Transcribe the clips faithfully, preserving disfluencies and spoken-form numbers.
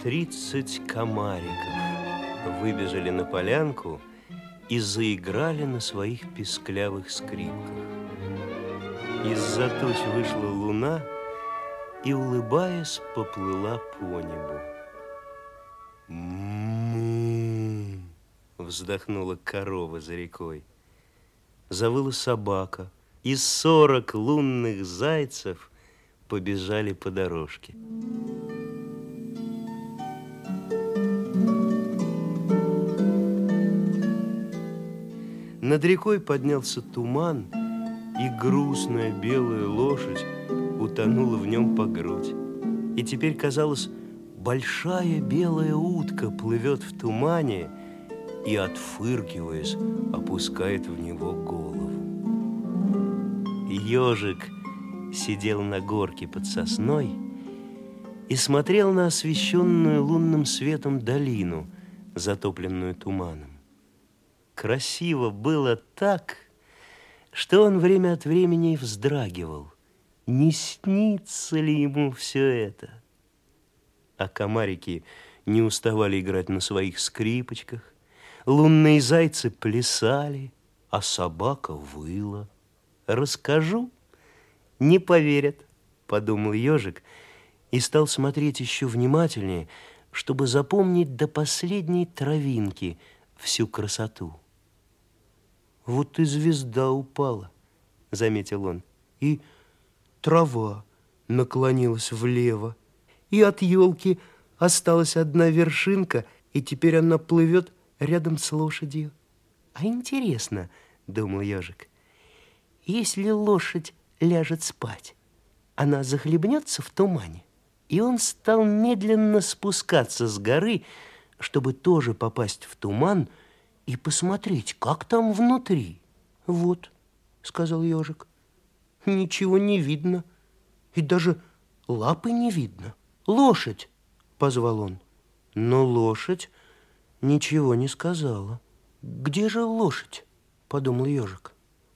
Тридцать комариков выбежали на полянку и заиграли на своих песклявых скрипках. Из-за туч вышла луна и, улыбаясь, поплыла по небу. «Му!» — вздохнула корова за рекой. Завыла собака, и сорок лунных зайцев побежали по дорожке. Над рекой поднялся туман, и грустная белая лошадь утонула в нем по грудь. И теперь, казалось, большая белая утка плывет в тумане и, отфыркиваясь, опускает в него голову. Ежик сидел на горке под сосной и смотрел на освещенную лунным светом долину, затопленную туманом. Красиво было так, что он время от времени вздрагивал. Не снится ли ему все это? А комарики не уставали играть на своих скрипочках, лунные зайцы плясали, а собака выла. «Расскажу, не поверят», — подумал ежик и стал смотреть еще внимательнее, чтобы запомнить до последней травинки всю красоту. «Вот и звезда упала», — заметил он, — «и трава наклонилась влево, и от елки осталась одна вершинка, и теперь она плывет рядом с лошадью». «А интересно, — думал ежик, — если лошадь ляжет спать, она захлебнется в тумане». И он стал медленно спускаться с горы, чтобы тоже попасть в туман и посмотреть, как там внутри. «Вот, — сказал ежик, — ничего не видно, и даже лапы не видно. Лошадь! — позвал он. Но лошадь ничего не сказала. «Где же лошадь? — подумал ежик.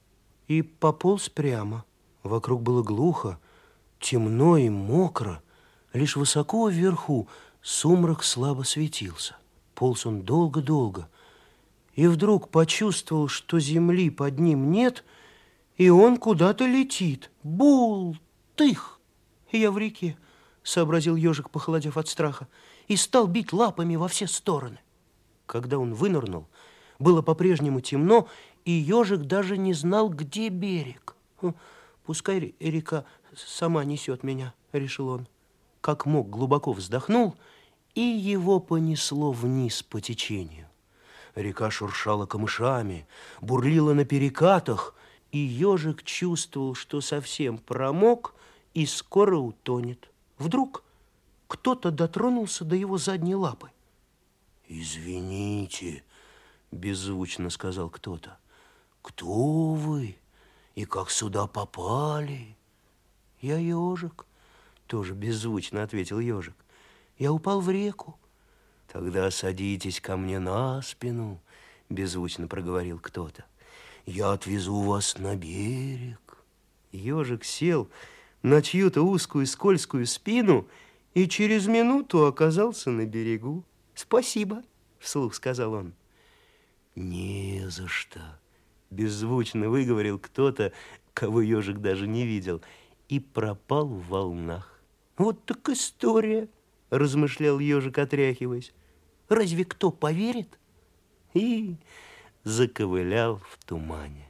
И пополз прямо. Вокруг было глухо, темно и мокро. Лишь высоко вверху сумрак слабо светился. Полз он долго-долго, и вдруг почувствовал, что земли под ним нет, и он куда-то летит. Бул-тых! Я в реке, — сообразил ежик, похолодев от страха, и стал бить лапами во все стороны. Когда он вынырнул, было по-прежнему темно, и ежик даже не знал, где берег. «Пускай река сама несет меня», — решил он. Как мог, глубоко вздохнул, и его понесло вниз по течению. Река шуршала камышами, бурлила на перекатах, и ежик чувствовал, что совсем промок и скоро утонет. Вдруг кто-то дотронулся до его задней лапы. «Извините, — беззвучно сказал кто-то, — кто вы и как сюда попали?» «Я ежик, — тоже беззвучно ответил ежик. Я упал в реку». «Тогда садитесь ко мне на спину, — беззвучно проговорил кто-то. Я отвезу вас на берег». Ежик сел на чью-то узкую скользкую спину и через минуту оказался на берегу. «Спасибо, — вслух сказал он. «Не за что, — беззвучно выговорил кто-то, кого ежик даже не видел, и пропал в волнах. «Вот так история, — размышлял ежик, отряхиваясь. Разве кто поверит?» И заковылял в тумане.